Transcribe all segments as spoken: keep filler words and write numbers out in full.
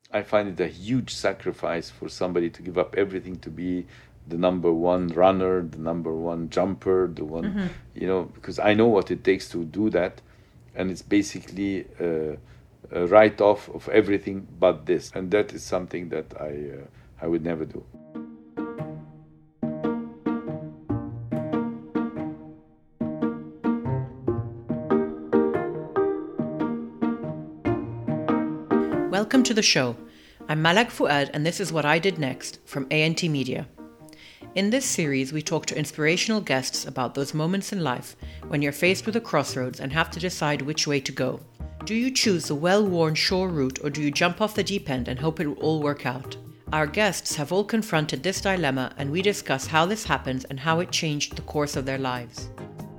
I find it a huge sacrifice for somebody to give up everything to be the number one runner, the number one jumper, the one, mm-hmm. you know, because I know what it takes to do that. And it's basically uh, a write-off of everything but this. And that is something that I, uh, I would never do. Welcome to the show. I'm Malak Fuad, and this is What I Did Next from A N T Media. In this series, we talk to inspirational guests about those moments in life when you're faced with a crossroads and have to decide which way to go. Do you choose the well-worn shore route, or do you jump off the deep end and hope it will all work out? Our guests have all confronted this dilemma, and we discuss how this happens and how it changed the course of their lives.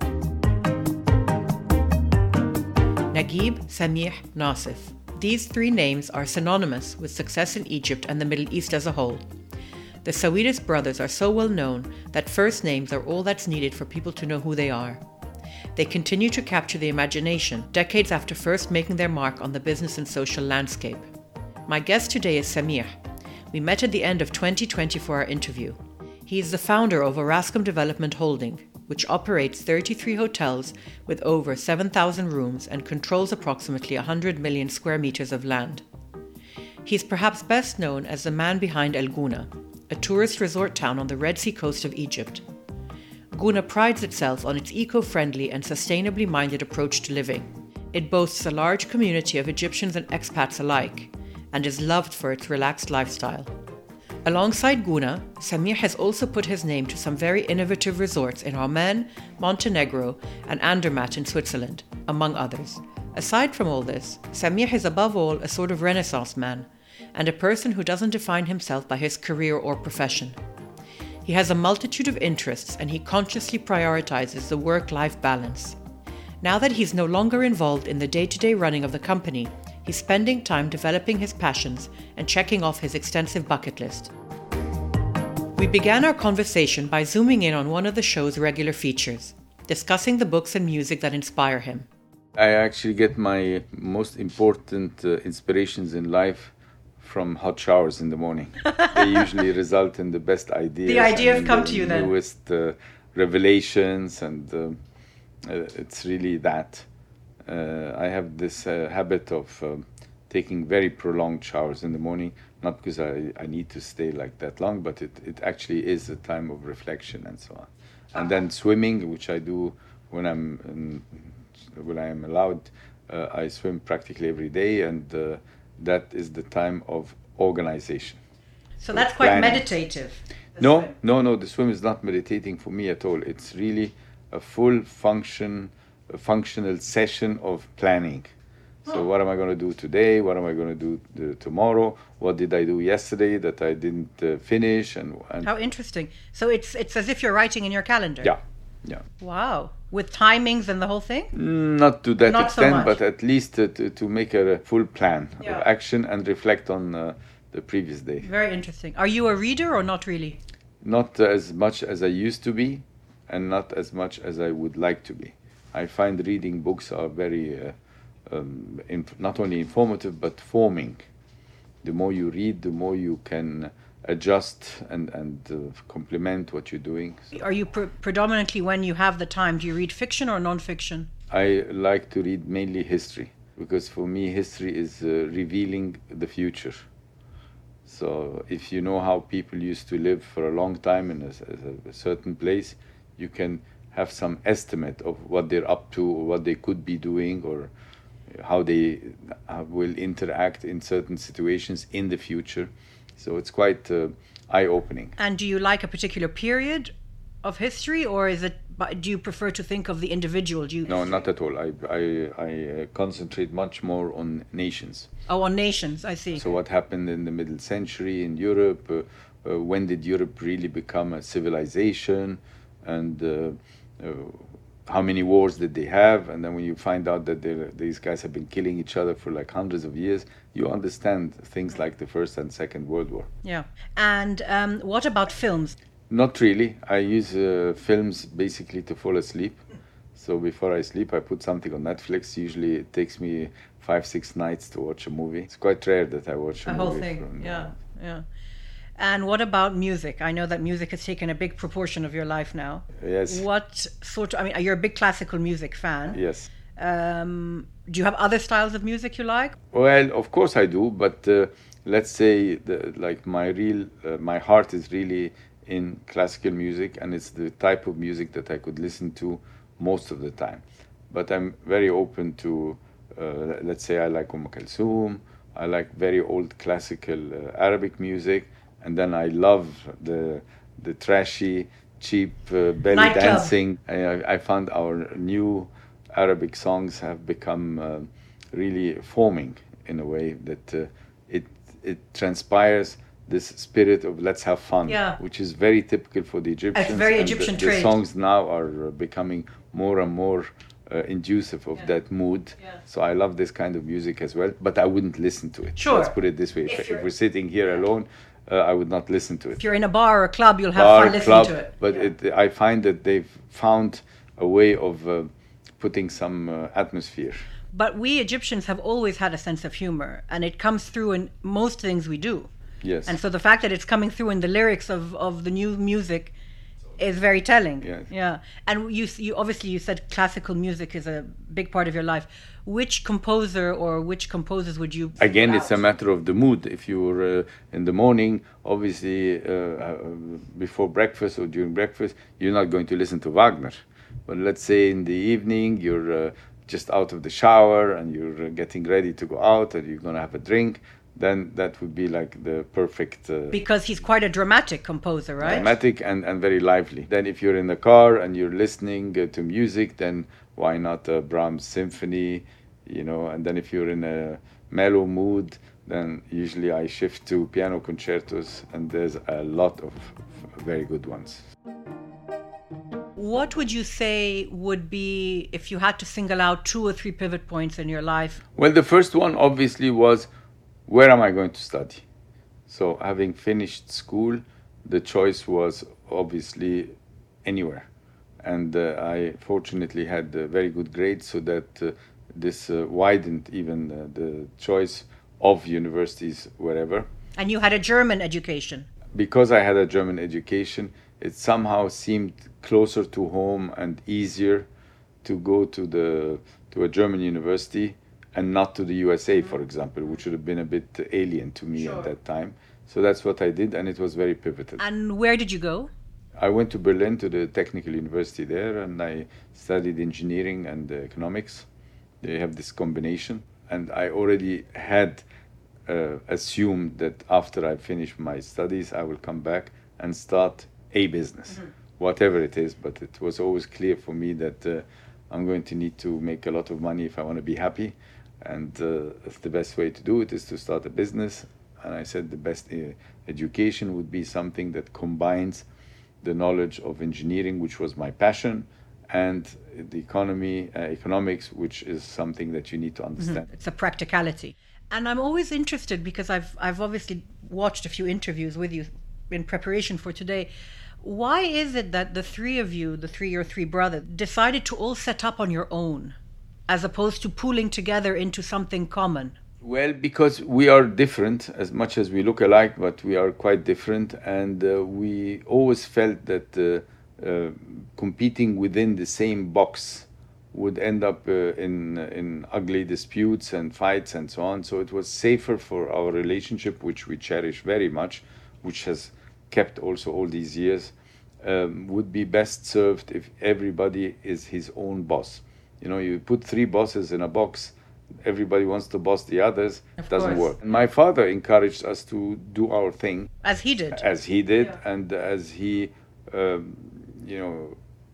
Naguib, Samih, Nassif. These three names are synonymous with success in Egypt and the Middle East as a whole. The Sawiris brothers are so well known that first names are all that's needed for people to know who they are. They continue to capture the imagination decades after first making their mark on the business and social landscape. My guest today is Samih. We met at the end of twenty twenty for our interview. He is the founder of Orascom Development Holding, which operates thirty-three hotels with over seven thousand rooms and controls approximately one hundred million square meters of land. He's perhaps best known as the man behind El Gouna, a tourist resort town on the Red Sea coast of Egypt. Gouna prides itself on its eco-friendly and sustainably minded approach to living. It boasts a large community of Egyptians and expats alike, and is loved for its relaxed lifestyle. Alongside Gouna, Samih has also put his name to some very innovative resorts in Oman, Montenegro, and Andermatt in Switzerland, among others. Aside from all this, Samih is above all a sort of Renaissance man, and a person who doesn't define himself by his career or profession. He has a multitude of interests, and he consciously prioritizes the work-life balance. Now that he's no longer involved in the day-to-day running of the company, he's spending time developing his passions and checking off his extensive bucket list. We began our conversation by zooming in on one of the show's regular features, discussing the books and music that inspire him. I actually get my most important uh, inspirations in life from hot showers in the morning. They usually result in the best ideas. The ideas come to you then. The newest uh, revelations, and uh, uh, it's really that. Uh, I have this uh, habit of uh, taking very prolonged showers in the morning, not because I, I need to stay like that long, but it, it actually is a time of reflection and so on. And then swimming, which I do when I'm in, when I am allowed. Uh, I swim practically every day, and uh, that is the time of organization. So that's quite planning. Meditative. No, swim. no, no. The swim is not meditating for me at all. It's really a full function. A functional session of planning. So oh. What am I going to do today? What am I going to do the, tomorrow? What did I do yesterday that I didn't uh, finish? And, and how interesting. So it's it's as if you're writing in your calendar. Yeah, yeah. Wow. With timings and the whole thing? Not to that Not extent, so but at least uh, to, to make a full plan yeah. of action and reflect on uh, the previous day. Very interesting. Are you a reader or not really? Not as much as I used to be, and not as much as I would like to be. I find reading books are very, uh, um, inf- not only informative, but forming. The more you read, the more you can adjust and, and uh, complement what you're doing. Are you pre- predominantly, when you have the time, do you read fiction or non-fiction? I like to read mainly history, because for me, history is uh, revealing the future. So if you know how people used to live for a long time in a, a certain place, you can have some estimate of what they're up to, or what they could be doing, or how they uh, will interact in certain situations in the future. So it's quite uh, eye-opening. And do you like a particular period of history, or is it? Do you prefer to think of the individual? Do you... No, not at all. I I, I uh, concentrate much more on nations. Oh, on nations. I see. So what happened in the middle century in Europe? Uh, uh, when did Europe really become a civilization? And uh, uh, how many wars did they have? And then when you find out that these guys have been killing each other for like hundreds of years, you understand things like the First and Second World War. Yeah. And um, what about films? Not really. I use uh, films basically to fall asleep. So before I sleep, I put something on Netflix. Usually it takes me five, six nights to watch a movie. It's quite rare that I watch a, a movie. whole thing, from, yeah, uh, yeah. And what about music? I know that music has taken a big proportion of your life now. Yes. What sort of, I mean, you're a big classical music fan. Yes. Um, do you have other styles of music you like? Well, of course I do, but uh, let's say the, like my real, uh, my heart is really in classical music, and it's the type of music that I could listen to most of the time. But I'm very open to, uh, let's say I like Umm Kulthum, I like very old classical uh, Arabic music, and then I love the the trashy, cheap uh, belly Nightclub. dancing. I, I found our new Arabic songs have become uh, really foaming in a way that uh, it it transpires this spirit of let's have fun, Yeah. which is very typical for the Egyptians. very and Egyptian the, the trait. songs now are uh, becoming more and more uh, inducive of Yeah. that mood. Yeah. So I love this kind of music as well, but I wouldn't listen to it. Sure. Let's put it this way: If if, if you're- we're sitting here alone, uh, I would not listen to it. If you're in a bar or a club, you'll have Bar, fun listening club, to it. but Yeah. it, I find that they've found a way of uh, putting some uh, atmosphere. But we Egyptians have always had a sense of humor, and it comes through in most things we do. Yes. And so the fact that it's coming through in the lyrics of, of the new music is very telling. Yes. Yeah. And you you obviously you said classical music is a big part of your life. Which composer or which composers would you Again, pull it's a out? matter of the mood. If you're uh, in the morning, obviously uh, uh, before breakfast or during breakfast, you're not going to listen to Wagner. But let's say in the evening, you're uh, just out of the shower and you're uh, getting ready to go out and you're going to have a drink, then that would be like the perfect uh, Because he's quite a dramatic composer, right? dramatic and, and very lively. Then if you're in the car and you're listening uh, to music, then why not a Brahms symphony, you know? And then if you're in a mellow mood, then usually I shift to piano concertos, and there's a lot of very good ones. What would you say would be, if you had to single out two or three pivot points in your life? Well, the first one obviously was, where am I going to study? So having finished school, the choice was obviously anywhere. And uh, I fortunately had uh, very good grades, so that uh, this uh, widened even uh, the choice of universities wherever. And you had a German education. Because I had a German education, it somehow seemed closer to home and easier to go to the to a German university and not to the U S A, for example, which would have been a bit alien to me Sure. at that time. So that's what I did, and it was very pivotal. And where did you go? I went to Berlin, to the technical university there, and I studied engineering and uh, economics. They have this combination, and I already had uh, assumed that after I finish my studies, I will come back and start a business, mm-hmm. whatever it is. But it was always clear for me that uh, I'm going to need to make a lot of money if I want to be happy, and uh, the best way to do it is to start a business. And I said the best uh, education would be something that combines the knowledge of engineering, which was my passion, and the economy, uh, economics, which is something that you need to understand. Mm-hmm. It's a practicality. And I'm always interested, because I've I've obviously watched a few interviews with you in preparation for today. Why is it that the three of you, the three or three brothers, decided to all set up on your own, as opposed to pooling together into something common? Well, because we are different, as much as we look alike, but we are quite different, and uh, we always felt that uh, uh, competing within the same box would end up uh, in in ugly disputes and fights and so on. So it was safer for our relationship, which we cherish very much, which has kept also all these years, um, would be best served if everybody is his own boss. You know, you put three bosses in a box, everybody wants to boss the others, it doesn't course. work. And my father encouraged us to do our thing. As he did. As he did, Yeah. and as he, um, you know,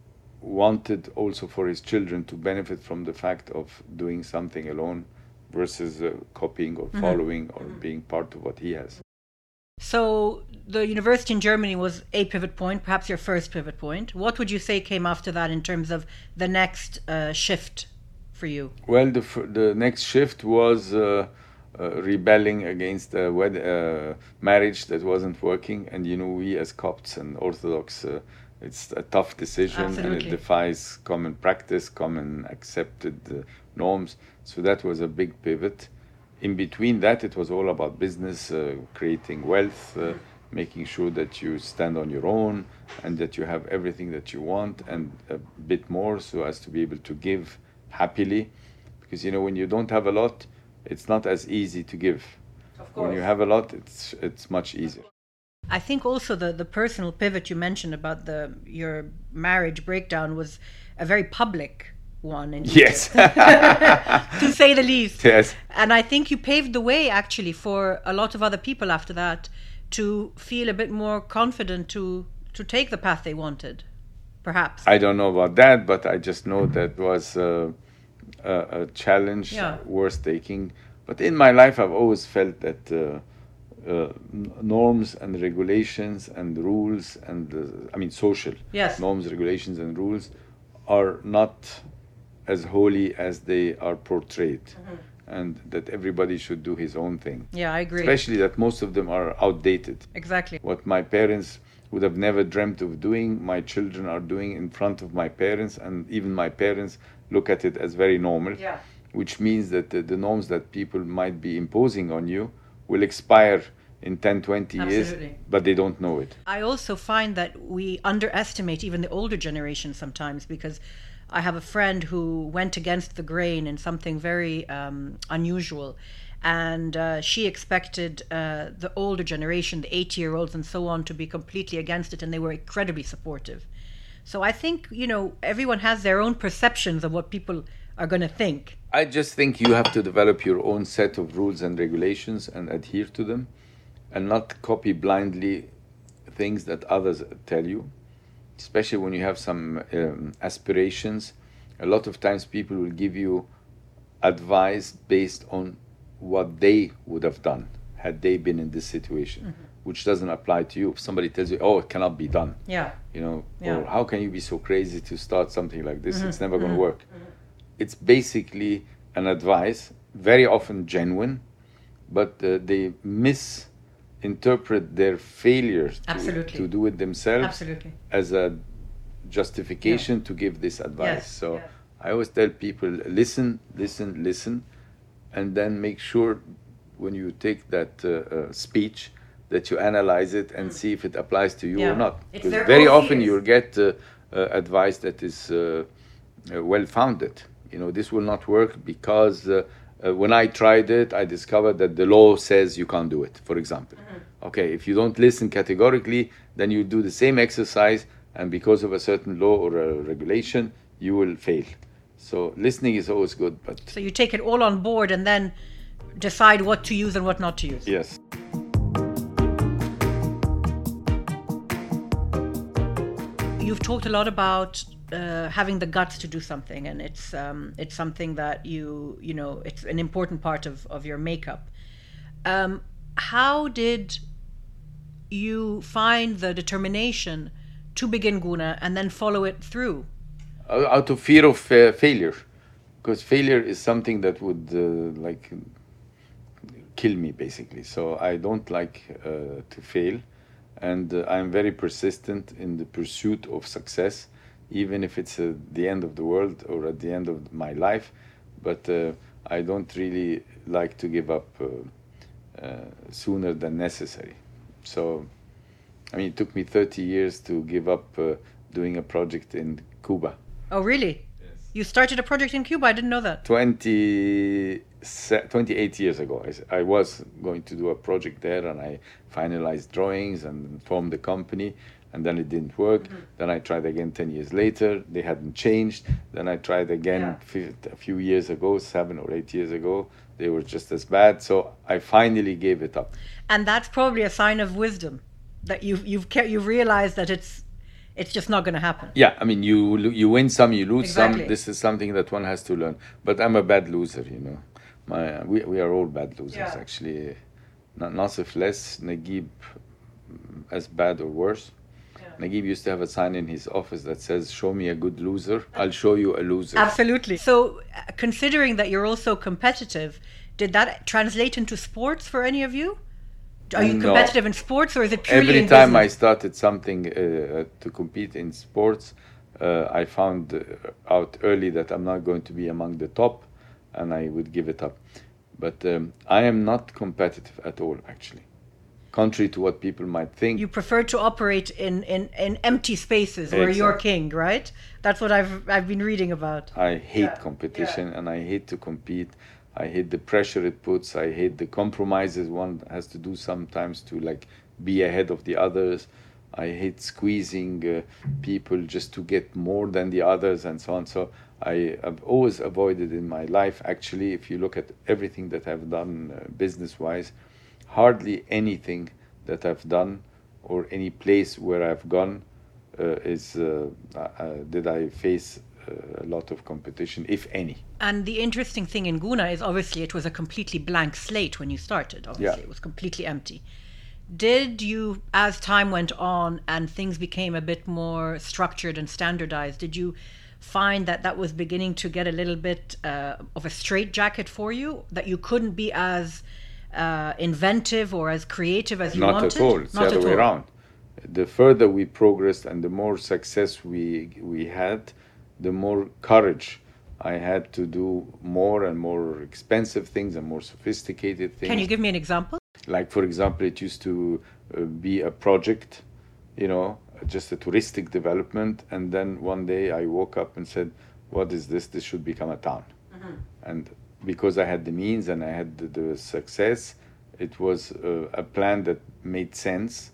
wanted also for his children to benefit from the fact of doing something alone versus uh, copying or following or being part of what he has. So the university in Germany was a pivot point, perhaps your first pivot point. What would you say came after that in terms of the next uh, shift for you? Well, the f- the next shift was uh, uh, rebelling against a wed- uh, marriage that wasn't working. And, you know, we as Copts and Orthodox uh, it's a tough decision. Absolutely. And it defies common practice, common accepted uh, norms. So that was a big pivot. In between that, it was all about business, uh, creating wealth, uh, making sure that you stand on your own and that you have everything that you want and a bit more, so as to be able to give happily. Because, you know, when you don't have a lot, it's not as easy to give. Of course. When you have a lot, it's it's much easier. I think also the, the personal pivot you mentioned about the your marriage breakdown was a very public one in Yes. to say the least. Yes. And I think you paved the way actually for a lot of other people after that to feel a bit more confident to to take the path they wanted, perhaps. I don't know about that, but I just know that was uh, a, a challenge Yeah. worth taking. But in my life, I've always felt that uh, uh, n- norms and regulations and rules and, uh, I mean, social Yes. norms, regulations, and rules are not as holy as they are portrayed. And that everybody should do his own thing. Yeah, I agree. Especially that most of them are outdated. Exactly. What my parents would have never dreamt of doing, my children are doing in front of my parents, and even my parents look at it as very normal. Yeah. Which means that the, the norms that people might be imposing on you will expire in ten, twenty years, Absolutely. but they don't know it. I also find that we underestimate even the older generation sometimes, because I have a friend who went against the grain in something very um, unusual, and uh, she expected uh, the older generation, the eighty-year-olds and so on, to be completely against it, and they were incredibly supportive. So I think, you know, everyone has their own perceptions of what people are going to think. I just think you have to develop your own set of rules and regulations and adhere to them, and not copy blindly things that others tell you. Especially when you have some um, aspirations, a lot of times people will give you advice based on what they would have done had they been in this situation, mm-hmm. which doesn't apply to you. If somebody tells you, oh, it cannot be done, Yeah. you know, Yeah. or how can you be so crazy to start something like this? Mm-hmm. It's never going to Mm-hmm. work. Mm-hmm. It's basically an advice, very often genuine, but uh, they misinterpret their failure to, Absolutely. to do it themselves Absolutely. as a justification to give this advice. Yes, So yes. I always tell people, listen, listen, listen, and then make sure when you take that uh, uh, speech that you analyze it and see if it applies to you Yeah. or not. It's Because their very own often fears. you'll get uh, uh, advice that is uh, uh, well-founded. You know, this will not work because uh, uh, when I tried it, I discovered that the law says you can't do it, for example. Mm-hmm. Okay, if you don't listen categorically, then you do the same exercise, and because of a certain law or a regulation, you will fail. So listening is always good, but So you take it all on board and then decide what to use and what not to use. yes. You've talked a lot about uh, having the guts to do something, and it's um, it's something that you you know it's an important part of, of your makeup. Um, how did you find the determination to begin Guna and then follow it through? Uh, Out of fear of uh, failure, because failure is something that would uh, like kill me basically. So I don't like uh, to fail, and uh, I'm very persistent in the pursuit of success, even if it's at the end of the world or at the end of my life. But uh, I don't really like to give up uh, uh, sooner than necessary. So, I mean, it took me thirty years to give up uh, doing a project in Cuba. Oh, really? Yes. You started a project in Cuba? I didn't know that. twenty, twenty-eight years ago, I, s- I was going to do a project there, and I finalized drawings and formed the company, and then it didn't work. Mm-hmm. Then I tried again ten years later. They hadn't changed. Then I tried again Yeah. fif- a few years ago, seven or eight years ago. They were just as bad. So I finally gave it up. And that's probably a sign of wisdom, that you've you've ca- you've realized that it's it's just not going to happen. Yeah, I mean, you lo- you win some, you lose Exactly. some. This is something that one has to learn. But I'm a bad loser, you know. My we we are all bad losers, Yeah. actually. Na- Nasif less, Naguib mm, as bad or worse. Yeah. Naguib used to have a sign in his office that says, "Show me a good loser, I'll show you a loser." Absolutely. So, uh, considering that you're also competitive, did that translate into sports for any of you? Are you No. competitive in sports, or is it purely Every in time I business? started something uh, to compete in sports, uh, I found uh, out early that I'm not going to be among the top, and I would give it up. But um, I am not competitive at all, actually, contrary to what people might think. You prefer to operate in, in, in empty spaces where you're Exactly. king, right? That's what I've I've been reading about. I hate Yeah, competition and I hate to compete. I hate the pressure it puts. I hate the compromises one has to do sometimes to like be ahead of the others. I hate squeezing uh, people just to get more than the others and so on. So I have always avoided in my life, actually, if you look at everything that I've done uh, business wise, hardly anything that I've done or any place where I've gone uh, is uh, uh, did I face uh, a lot of competition, if any. And the interesting thing in Guna is obviously it was a completely blank slate when you started. Obviously, Yeah. it was completely empty. Did you, as time went on and things became a bit more structured and standardized, did you find that that was beginning to get a little bit uh, of a straitjacket for you, that you couldn't be as uh, inventive or as creative as you Not wanted? at all. It's Not the other at way all. around. The further we progressed and the more success we we had, the more courage I had to do more and more expensive things and more sophisticated things. Can you give me an example? Like, for example, it used to uh, be a project, you know, just a touristic development. And then one day I woke up and said, what is this? This should become a town. Mm-hmm. And because I had the means and I had the, the success, it was uh, a plan that made sense.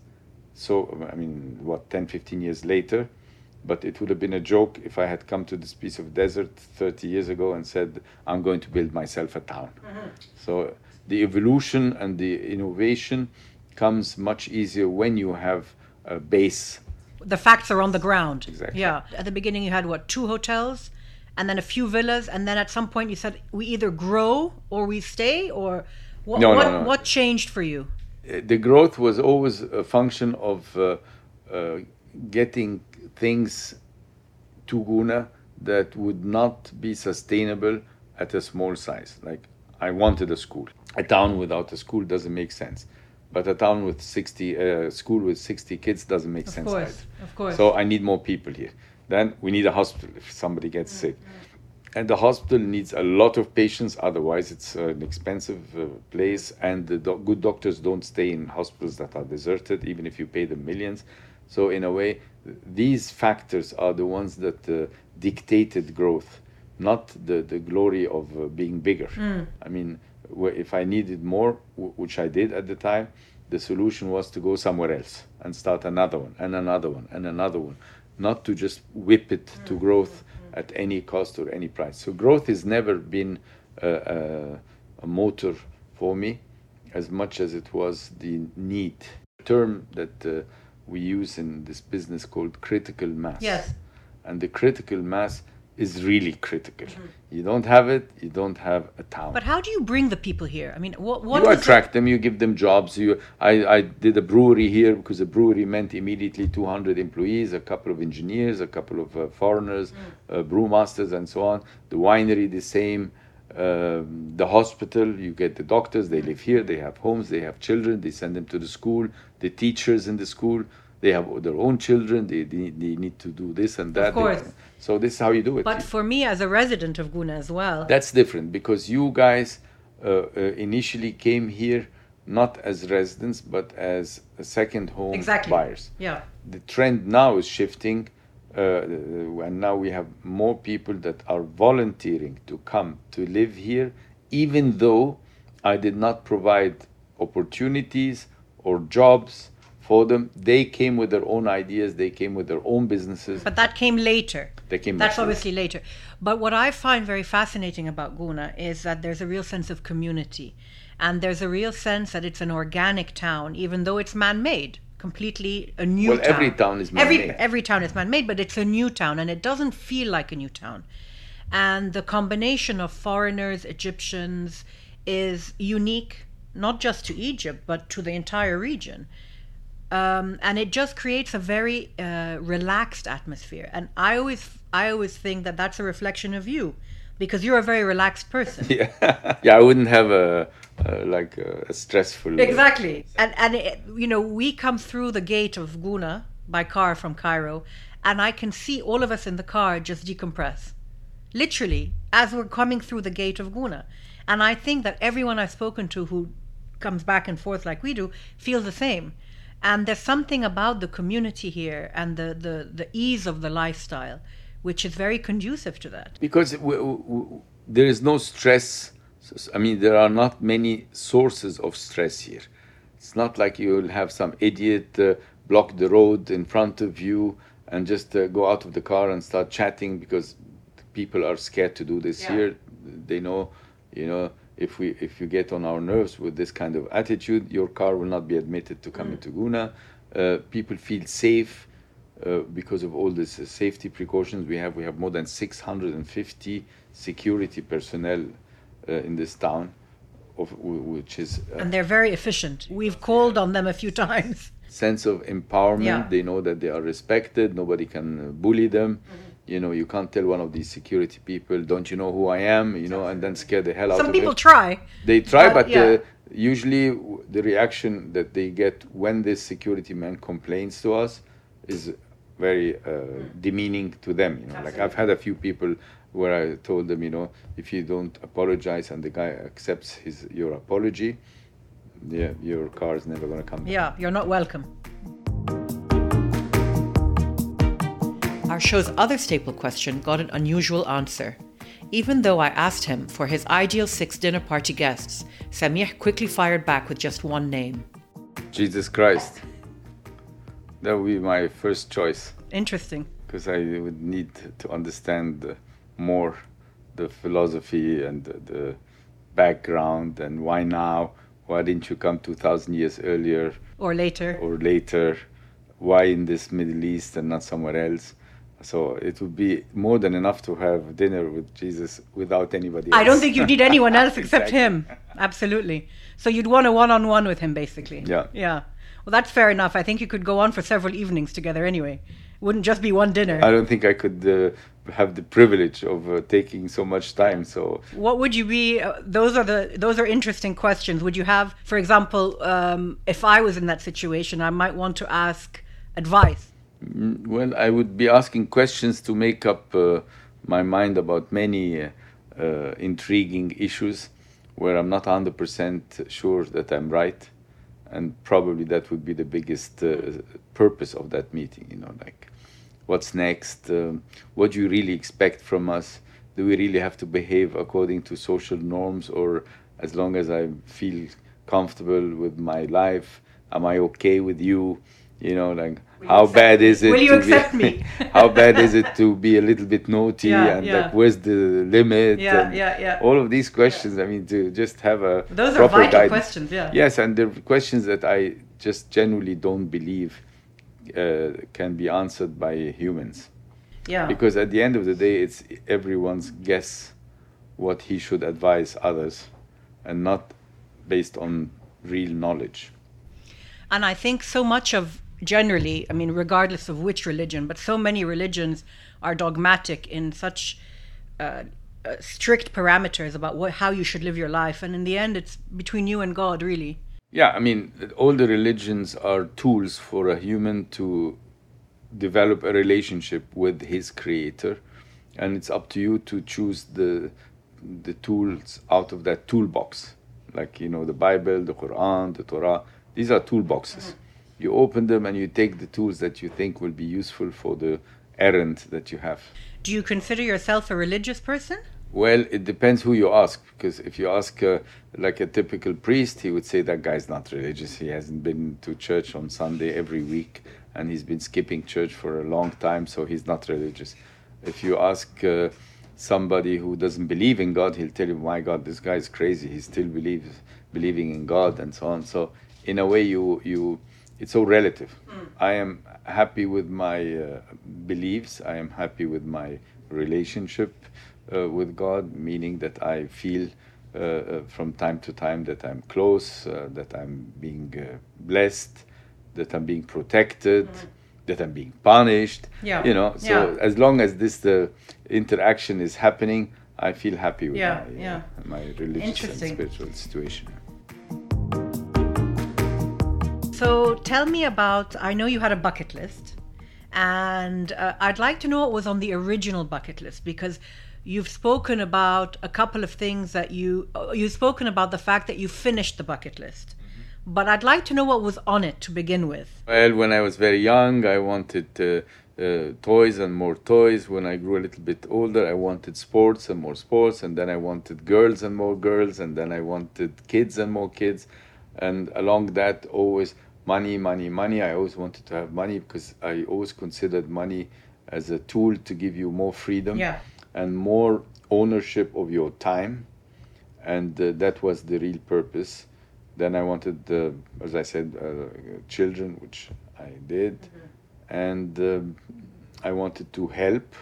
So, I mean, what, ten, fifteen years later, but it would have been a joke if I had come to this piece of desert thirty years ago and said, I'm going to build myself a town. Mm-hmm. So the evolution and the innovation comes much easier when you have a base. The facts are on the ground. Exactly. Yeah. At the beginning, you had what, two hotels, and then a few villas, and then at some point you said we either grow or we stay, or what? No, no, what, no. what changed for you? The growth was always a function of uh, uh, getting things to Guna that would not be sustainable at a small size. Like, I wanted a school. A town without a school doesn't make sense. But a town with sixty, a uh, school with sixty kids doesn't make Of sense course, either. of course. So I need more people here. Then we need a hospital if somebody gets sick. And the hospital needs a lot of patients, otherwise it's an expensive uh, place, and the do- good doctors don't stay in hospitals that are deserted, even if you pay them millions. So in a way, these factors are the ones that uh, dictated growth, not the, the glory of uh, being bigger. Mm. I mean, wh- if I needed more, w- which I did at the time, the solution was to go somewhere else and start another one, and another one, and another one, not to just whip it mm. to growth at any cost or any price. So growth has never been a, a, a motor for me as much as it was the need. The term that uh, we use in this business called critical mass. Yes. And the critical mass is really critical. Mm-hmm. You don't have it, you don't have a town. But how do you bring the people here? I mean, what, what you is attract it? them, you give them jobs. You, I, I did a brewery here because a brewery meant immediately two hundred employees, a couple of engineers, a couple of uh, foreigners, mm. uh, brewmasters, and so on. The winery, the same. Um, the hospital, you get the doctors, they live here, they have homes, they have children, they send them to the school. The teachers in the school, they have their own children, they, they, they need to do this and that. Of course. They, so this is how you do it. But for me, as a resident of Guna as well. That's different, because you guys uh, uh, initially came here not as residents, but as a second home exactly. buyers. Yeah. The trend now is shifting, uh, and now we have more people that are volunteering to come to live here, even though I did not provide opportunities or jobs for them. They came with their own ideas, they came with their own businesses. But that came later. They came That's later. obviously later. But what I find very fascinating about Guna is that there's a real sense of community. And there's a real sense that it's an organic town, even though it's man-made. Completely a new well, town. Well, every town is man-made. Every, every town is man-made, but it's a new town, and it doesn't feel like a new town. And the combination of foreigners, Egyptians, is unique, not just to Egypt, but to the entire region. Um, and it just creates a very uh, relaxed atmosphere. And I always, I always think that that's a reflection of you, because you're a very relaxed person. Yeah, yeah. I wouldn't have a, a like a, a stressful. Exactly, and and it, you know, we come through the gate of Guna by car from Cairo, and I can see all of us in the car just decompress, literally, as we're coming through the gate of Guna. And I think that everyone I've spoken to who comes back and forth like we do feels the same. And there's something about the community here and the, the, the ease of the lifestyle, which is very conducive to that. Because w- w- there is no stress. I mean, there are not many sources of stress here. It's not like you'll have some idiot uh, block the road in front of you and just uh, go out of the car and start chatting, because people are scared to do this Yeah. here. They know, you know, if we if you get on our nerves with this kind of attitude, your car will not be admitted to come Mm. into Guna. Uh, people feel safe uh, because of all these uh, safety precautions we have. We have more than six hundred fifty security personnel uh, in this town, of w- which is uh, And they're very efficient. We've called on them a few times. sense of empowerment. Yeah. They know that they are respected. Nobody can uh, bully them. You know, you can't tell one of these security people, "Don't you know who I am?" You know, and then scare the hell out Some of people him. try. They try, but but yeah. uh, usually w- the reaction that they get when this security man complains to us is very uh, demeaning to them. You know, like I've had a few people where I told them, you know, if you don't apologize and the guy accepts his your apology, yeah, your car is never going to come back. Yeah, you're not welcome. Our show's other staple question got an unusual answer. Even though I asked him for his ideal six dinner party guests, Samih quickly fired back with just one name. Jesus Christ. That would be my first choice, Interesting. because I would need to understand uh, more the philosophy and the, the background and why now, why didn't you come two thousand years earlier Or later. or later, why in this Middle East and not somewhere else. So it would be more than enough to have dinner with Jesus without anybody else. I don't think you need anyone else except Exactly. him. Absolutely. So you'd want a one-on-one with him, basically. Yeah. Yeah. Well, that's fair enough. I think you could go on for several evenings together anyway. It wouldn't just be one dinner. I don't think I could uh, have the privilege of uh, taking so much time. So What would you be? Uh, those are the those are interesting questions. Would you have, for example, um, if I was in that situation, I might want to ask advice. Mm, well, I would be asking questions to make up uh, my mind about many uh, uh, intriguing issues where I'm not one hundred percent sure that I'm right. And probably that would be the biggest uh, purpose of that meeting, you know, like what's next? Um, what do you really expect from us? Do we really have to behave according to social norms, or as long as I feel comfortable with my life, am I okay with you? You know, like Will you how accept bad me? is it Will you to accept be, me? how bad is it to be a little bit naughty, Yeah, and yeah. like where's the limit? Yeah, and yeah, yeah. all of these questions. I mean, to just have a Those are proper vital guidance. questions. Yeah. Yes, and they're questions that I just genuinely don't believe uh, can be answered by humans. Yeah. Because at the end of the day, it's everyone's guess what he should advise others, and not based on real knowledge. And I think so much of generally, I mean, regardless of which religion, but so many religions are dogmatic in such uh, uh, strict parameters about what, how you should live your life. And in the end, it's between you and God, really. Yeah, I mean, all the religions are tools for a human to develop a relationship with his creator, and it's up to you to choose the the tools out of that toolbox. Like, you know, the Bible, the Quran, the Torah, these are toolboxes. You open them and you take the tools that you think will be useful for the errand that you have. Do you consider yourself a religious person? Well, it depends who you ask, because if you ask uh, like a typical priest, he would say that guy's not religious. He hasn't been to church on Sunday every week, and he's been skipping church for a long time, so he's not religious. If you ask uh, somebody who doesn't believe in God, he'll tell you, my God, this guy's crazy. He still believes believing in God and so on. So in a way, you you it's all relative. Mm. I am happy with my uh, beliefs. I am happy with my relationship uh, with God, meaning that I feel uh, uh, from time to time that I'm close, uh, that I'm being uh, blessed, that I'm being protected, mm. that I'm being punished. Yeah. You know, so yeah. as long as this the interaction is happening, I feel happy with Yeah, my, yeah. uh, my religious and Interesting. spiritual situation. So tell me about, I know you had a bucket list, and uh, I'd like to know what was on the original bucket list, because you've spoken about a couple of things that you, uh, you've spoken about the fact that you finished the bucket list. But I'd like to know what was on it to begin with. Well, when I was very young, I wanted uh, uh, toys and more toys. When I grew a little bit older, I wanted sports and more sports. And then I wanted girls and more girls. And then I wanted kids and more kids. And along that, always money, money, money. I always wanted to have money because I always considered money as a tool to give you more freedom Yeah. and more ownership of your time. And uh, that was the real purpose. Then I wanted, uh, as I said, uh, children, which I did. Mm-hmm. And um, I wanted to help,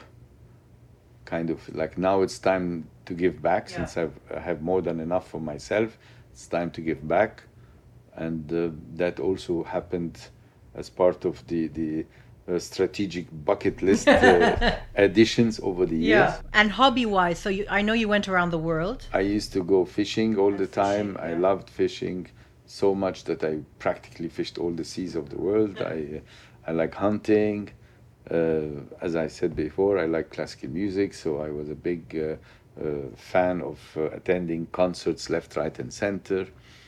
kind of like now it's time to give back. Yeah. Since I've, I have more than enough for myself. It's time to give back. And uh, that also happened as part of the, the uh, strategic bucket list uh, additions over the years. Yeah. And hobby-wise, so you, I know you went around the world. I used to go fishing all the time. Fishing, yeah. I loved fishing so much that I practically fished all the seas of the world. I, I like hunting. Uh, as I said before, I like classical music, so I was a big uh, uh, fan of uh, attending concerts left, right, and center.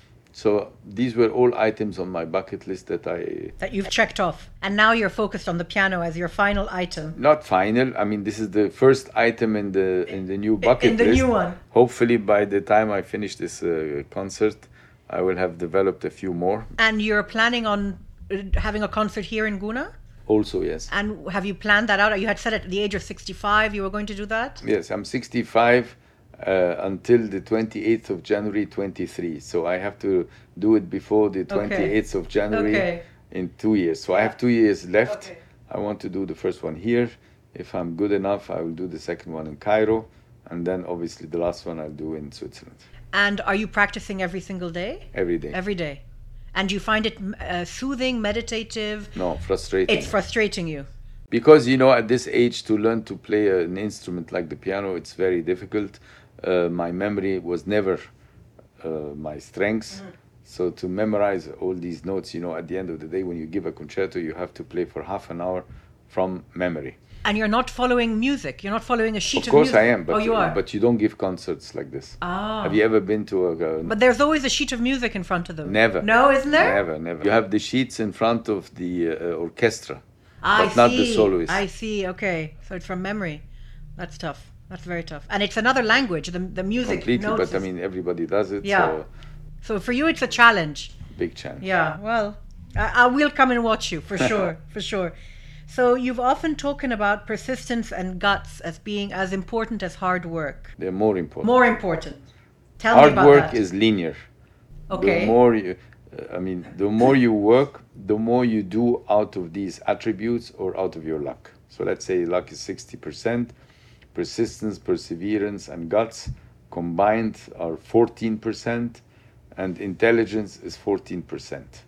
So these were all items on my bucket list that I... That you've checked off. And now you're focused on the piano as your final item. Not final. I mean, this is the first item in the in the new bucket list. In the list. New one. Hopefully by the time I finish this uh, concert, I will have developed a few more. And you're planning on having a concert here in Guna? Also, yes. And have you planned that out? You had said at the age of sixty-five you were going to do that? Yes, I'm sixty-five. Uh, until the twenty-eighth of January twenty-three. So I have to do it before the twenty-eighth okay. of January okay. in two years. So yeah. I have two years left. Okay. I want to do the first one here. If I'm good enough, I will do the second one in Cairo. And then obviously the last one I'll do in Switzerland. And are you practicing every single day? Every day. Every day. And do you find it uh, soothing, meditative? No, frustrating. It's frustrating you. Because, you know, at this age to learn to play an instrument like the piano, it's very difficult. Uh, my memory was never uh, my strengths. Mm. So to memorize all these notes, you know, at the end of the day, when you give a concerto, you have to play for half an hour from memory. And you're not following music? You're not following a sheet of, of music? Of course I am, but, oh, you are? But you don't give concerts like this. Ah. Have you ever been to a... a but there's always a sheet of music in front of them. Never. No, isn't there? Never, never. You have the sheets in front of the uh, orchestra, I but see. not the soloist. I see, okay. So it's from memory. That's tough. That's very tough. And it's another language, the the music. Completely, notes but is... I mean, everybody does it. Yeah. So, so for you, it's a challenge. Big challenge. Yeah, well, I, I will come and watch you, for sure, for sure. So you've often spoken about persistence and guts as being as important as hard work. They're more important. More important. Tell hard me about work that. is linear. Okay. The more you, uh, I mean, the more you work, the more you do out of these attributes or out of your luck. So let's say luck is sixty percent. Persistence, perseverance, and guts combined are fourteen percent, and intelligence is fourteen percent.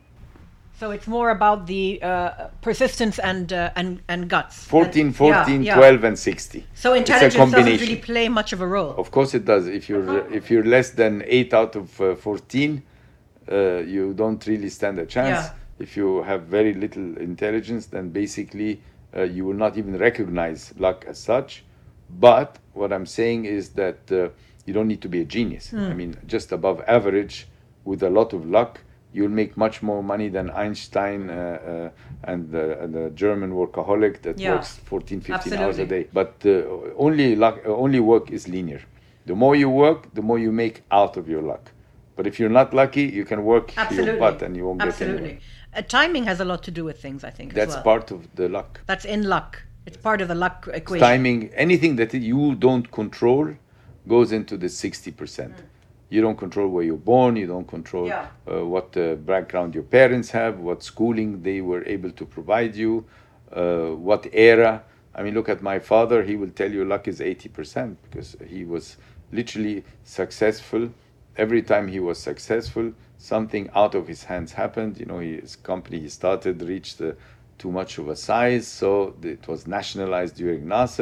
So it's more about the uh, persistence and uh, and and guts. fourteen, and, fourteen, yeah, yeah. twelve, and sixty. So intelligence doesn't really play much of a role. Of course it does. If you're uh, if you're less than eight out of uh, fourteen, uh, you don't really stand a chance. Yeah. If you have very little intelligence, then basically uh, you will not even recognize luck as such. But what I'm saying is that uh, you don't need to be a genius. Mm. I mean, just above average with a lot of luck, you'll make much more money than Einstein uh, uh, and the, the German workaholic that yeah. works fourteen, fifteen Absolutely. hours a day. But uh, only luck, uh, only work is linear. The more you work, the more you make out of your luck. But if you're not lucky, you can work Absolutely. your butt and you won't Absolutely. get anywhere. Uh, timing has a lot to do with things, I think. That's as well. part of the luck. That's in luck. It's part of the luck equation. Timing, anything that you don't control goes into the sixty percent. Mm. You don't control where you're born, you don't control yeah. uh, what uh, background your parents have, what schooling they were able to provide you, uh, what era. I mean, look at my father, he will tell you luck is eighty percent because he was literally successful. Every time he was successful, something out of his hands happened. You know, his company he started reached uh, too much of a size, so it was nationalized during Nasser.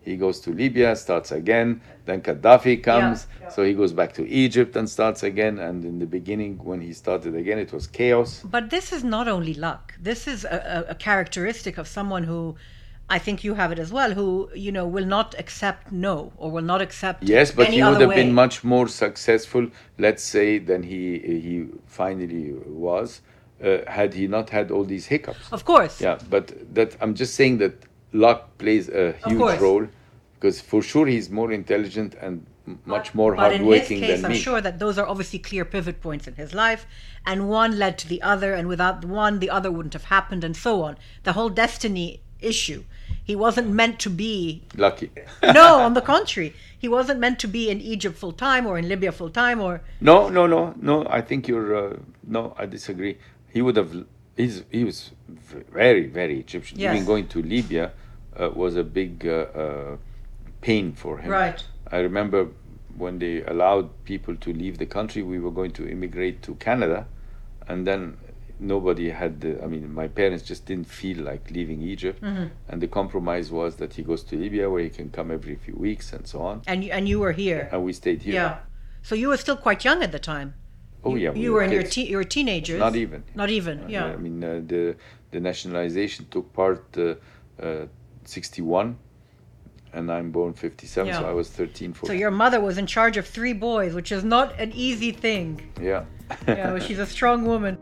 he goes to Libya, starts again. Then Gaddafi comes, Yeah, yeah. so he goes back to Egypt and starts again. And in the beginning, when he started again, it was chaos. But this is not only luck. This is a, a, a characteristic of someone who, I think you have it as well, who, you know, will not accept no, or will not accept Yes, but any he would other have way. been much more successful, let's say, than he he finally was, uh, had he not had all these hiccups. Of course. Yeah, but that I'm just saying that luck plays a huge course. role, because for sure he's more intelligent and m- much more But in his hardworking case, than I'm me. sure that those are obviously clear pivot points in his life, and one led to the other, and without the one, the other wouldn't have happened, and so on. The whole destiny issue. He wasn't meant to be. Lucky. No, on the contrary, he wasn't meant to be in Egypt full time or in Libya full time or. No, no, no, no. I think you're. Uh, no, I disagree. He would have. He's he was v- very, very Egyptian. Yes. Even going to Libya uh, was a big uh, uh, pain for him. Right. I remember when they allowed people to leave the country, we were going to immigrate to Canada, and then nobody had the, I mean, my parents just didn't feel like leaving Egypt, Mm-hmm. and the compromise was that he goes to Libya, where he can come every few weeks and so on, And you, and you were here. and we stayed here. Yeah. So you were still quite young at the time. Oh You- yeah, we You were in your kids. te- you were teenagers. Not even. Not even. Yeah. I mean, uh, the the nationalization took part uh, uh, sixty-one, and I'm born fifty-seven, so Yeah. I was thirteen, So fourteen. your mother was in charge of three boys, which is not an easy thing. Yeah. Yeah, well, she's a strong woman.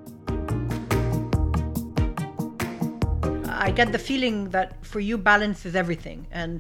I get the feeling that for you, balance is everything, and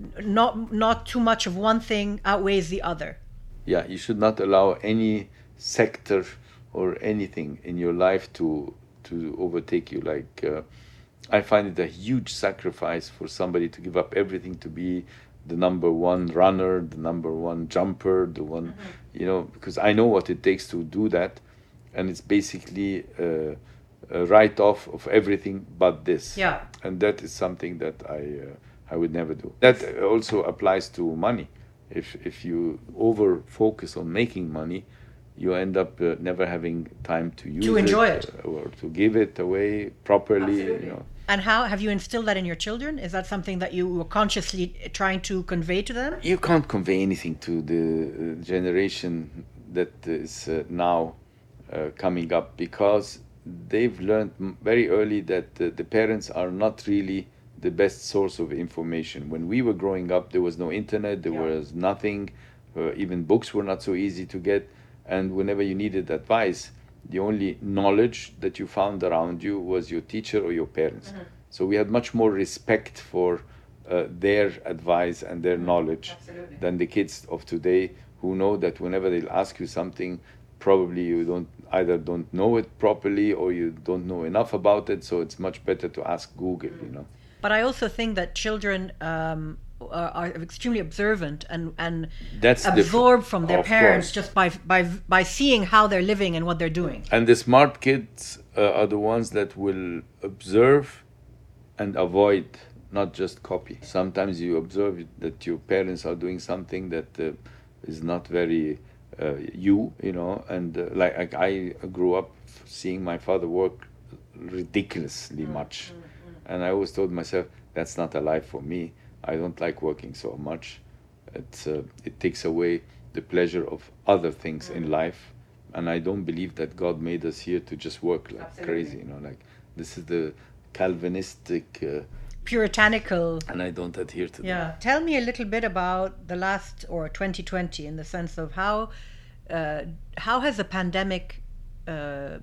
not not too much of one thing outweighs the other. Yeah, you should not allow any sector or anything in your life to to overtake you. Like uh, I find it a huge sacrifice for somebody to give up everything to be the number one runner, the number one jumper, the one, you know, because I know what it takes to do that, and it's basically uh, a write-off of everything but this. Yeah. And that is something that I uh, I would never do. That also applies to money. If if you over focus on making money, you end up uh, never having time to use To enjoy it. uh, or to give it away properly. Absolutely. You know. And how have you instilled that in your children? Is that something that you were consciously trying to convey to them? You can't convey anything to the uh, generation that is uh, now uh, coming up, because they've learned m- very early that uh, the parents are not really the best source of information. When we were growing up, there was no internet, there Yeah. was nothing, uh, even books were not so easy to get. And whenever you needed advice, the only knowledge that you found around you was your teacher or your parents. So we had much more respect for uh, their advice and their knowledge Absolutely. than the kids of today, who know that whenever they'll ask you something, probably you don't either don't know it properly or you don't know enough about it. So it's much better to ask Google, you know. But I also think that children um, are, are extremely observant and, and That's absorb different. from their Of parents course. just by, by, by seeing how they're living and what they're doing. And the smart kids uh, are the ones that will observe and avoid, not just copy. Sometimes you observe that your parents are doing something that uh, is not very uh, you, you know, and uh, like, like I grew up seeing my father work ridiculously much. And I always told myself, that's not a life for me. I don't like working so much. It's, uh, it takes away the pleasure of other things in life. And I don't believe that God made us here to just work like Absolutely. crazy, you know, like this is the Calvinistic, uh, Puritanical. and I don't adhere to that. Yeah. Tell me a little bit about the last, or twenty twenty, in the sense of how uh, how has the pandemic uh,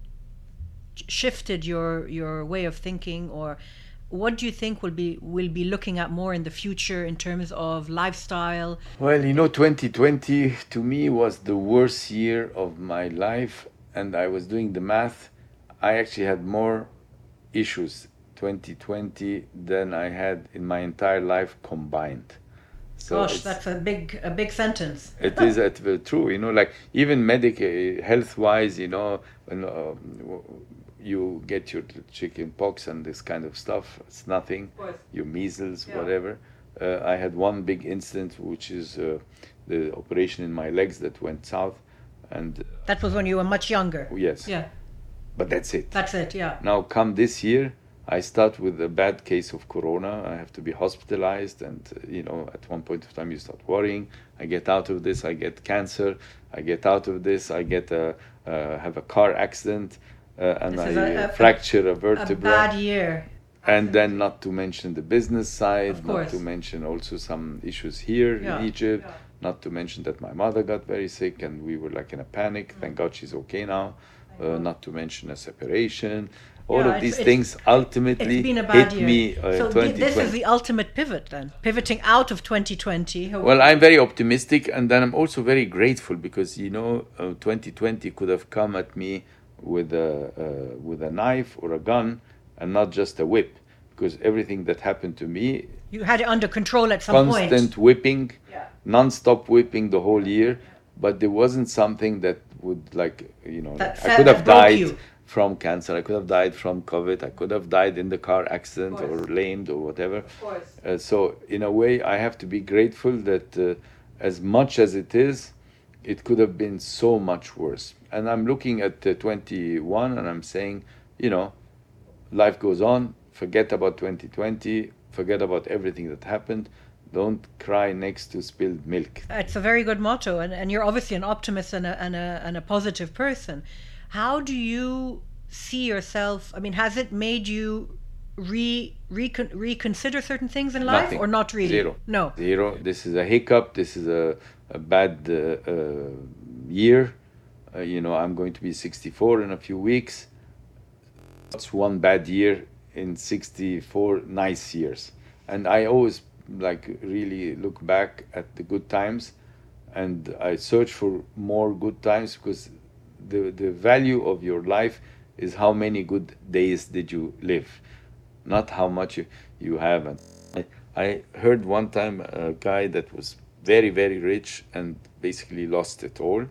shifted your your way of thinking, or what do you think will be will be looking at more in the future in terms of lifestyle? Well, you know, twenty twenty to me was the worst year of my life, and I was doing the math. I actually had more issues twenty twenty than I had in my entire life combined. So Gosh, it's- that's a big a big sentence. it is at the true, you know, like even medical health wise, you know, when um, w- you get your chicken pox and this kind of stuff, it's nothing. course. Your measles, Yeah. whatever. Uh, I had one big incident, which is uh, the operation in my legs that went south, and uh, That was when you were much younger. yes, Yeah, but that's it. that's it. Yeah. Now come this year, I start with a bad case of corona. I have to be hospitalized, and uh, you know, at one point of time, you start worrying. I get out of this. I get cancer. I get out of this. I get a uh, have a car accident, uh, and This I is a- a- fracture a A vertebra. bad year. And then not to mention the business side, Of not course. to mention also some issues here Yeah. in Egypt, Yeah. not to mention that my mother got very sick and we were like in a panic. Thank God she's okay now. Uh, not to mention a separation. All Yeah, of it's- these it's- things ultimately It's been a bad hit year. me uh, so thi- twenty twenty. this is the ultimate pivot then, pivoting out of twenty twenty. Well, I'm very optimistic, and then I'm also very grateful because you know, uh, twenty twenty could have come at me with a uh, with a knife or a gun, and not just a whip. Because everything that happened to me, You had it under control at some point. constant whipping, Yeah. non-stop whipping the whole year, but there wasn't something that would like you know That like, felt- I could that have broke died you. from cancer, I could have died from COVID, I could have died in the car accident Of or course. lamed or whatever. Of course. Uh, so in a way, I have to be grateful that uh, as much as it is, it could have been so much worse. And I'm looking at uh, twenty-one and I'm saying, you know, life goes on. Forget about twenty twenty. Forget about everything that happened. Don't cry next to spilled milk. It's a very good motto, and, and you're obviously an optimist and a, and, a, and a positive person. How do you see yourself? I mean, has it made you re, recon, reconsider certain things in life, Nothing. or not really? Zero. No. Zero. This is a hiccup. This is a, a bad uh, uh, year. Uh, you know, I'm going to be sixty-four in a few weeks. It's one bad year in sixty-four nice years. And I always like really look back at the good times, and I search for more good times because the the value of your life is how many good days did you live, not how much you, you have. And I, I heard one time a guy that was very, very rich and basically lost it all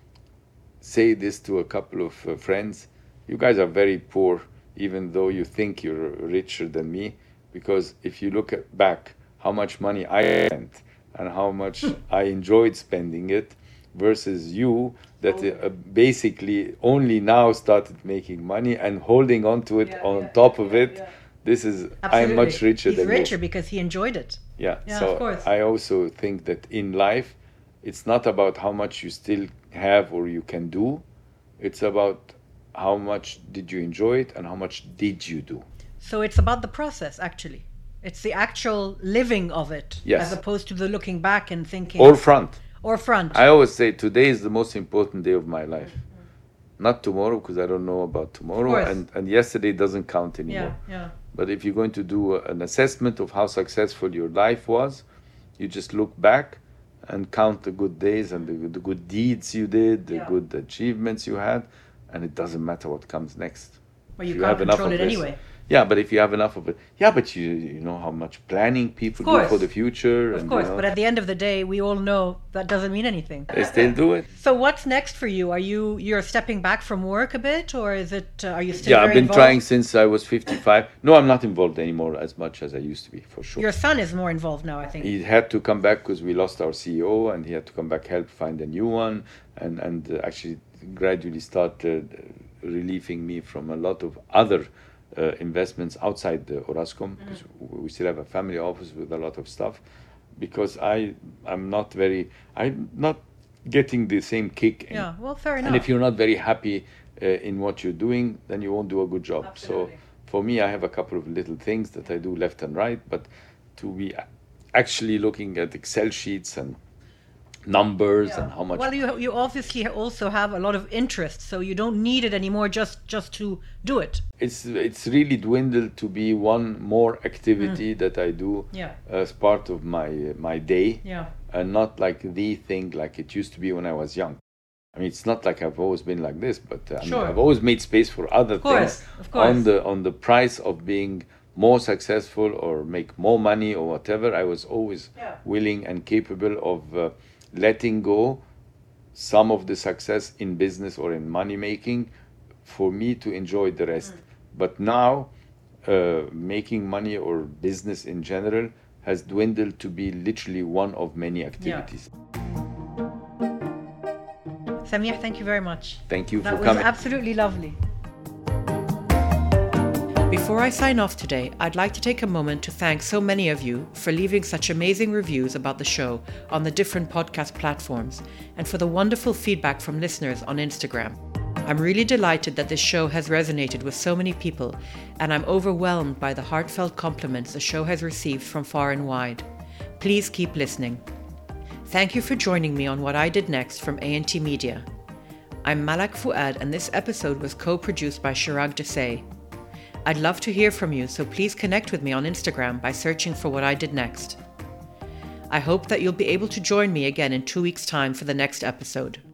say this to a couple of uh, friends. You guys are very poor, even though you think you're richer than me, because if you look at back how much money I spent and how much I enjoyed spending it versus you that uh, basically only now started making money and holding on to it Yeah, on yeah, top yeah, of yeah, it. yeah. This is, Absolutely. I'm much richer He's than richer you. because he enjoyed it. Yeah, Yeah, so of course. I also think that in life, it's not about how much you still have or you can do. It's about how much did you enjoy it and how much did you do. So it's about the process, actually. It's the actual living of it, Yes. as opposed to the looking back and thinking. Or front. Or front. I always say today is the most important day of my life. Not tomorrow, because I don't know about tomorrow, course. and, and yesterday doesn't count anymore. yeah, yeah. But if you're going to do a- an assessment of how successful your life was, you just look back and count the good days and the, the good deeds you did, the Yeah. good achievements you had, and it doesn't matter what comes next. Well, you If can't enough control of it this- anyway. Yeah, but if you have enough of it, yeah, but you you know how much planning people do course. for the future, Of and course, you know, but at the end of the day, we all know that doesn't mean anything. they still do it. So what's next for you? Are you you're stepping back from work a bit, or is it? Uh, are you still? Yeah, very I've been involved? trying since I was fifty-five. No, I'm not involved anymore as much as I used to be, for sure. Your son is more involved now, I think. He had to come back because we lost our C E O, and he had to come back help find a new one, and and uh, actually gradually start uh, relieving me from a lot of other uh, investments outside the Orascom, because we still have a family office with a lot of stuff. Because I I'm not very I'm not getting the same kick. in- Yeah, well, fair enough. And if you're not very happy uh, in what you're doing, then you won't do a good job. Absolutely. So for me, I have a couple of little things that I do left and right, but to be a- actually looking at Excel sheets and numbers and how much. Well, you you obviously also have a lot of interest, so you don't need it anymore just just to do it. it's it's really dwindled to be one more activity that I do Yeah. as part of my my day, Yeah. and not like the thing like it used to be when I was young. I mean, it's not like I've always been like this, but uh, I mean, Sure. I've always made space for other Of course, things of course. on the on the price of being more successful or make more money or whatever. I was always Yeah. willing and capable of uh, letting go some of the success in business or in money making for me to enjoy the rest. But now, uh, making money or business in general has dwindled to be literally one of many activities. Samir, thank you very much. Thank you That for was coming. absolutely lovely. Before Before I sign off today, I'd like to take a moment to thank so many of you for leaving such amazing reviews about the show on the different podcast platforms and for the wonderful feedback from listeners on Instagram. I'm really delighted that this show has resonated with so many people, and I'm overwhelmed by the heartfelt compliments the show has received from far and wide. Please keep listening. Thank you for joining me on What I Did Next from A and T Media. I'm Malak Fuad, and this episode was co-produced by Chirag Desai. I'd love to hear from you, so please connect with me on Instagram by searching for What I Did Next. I hope that you'll be able to join me again in two weeks' time for the next episode.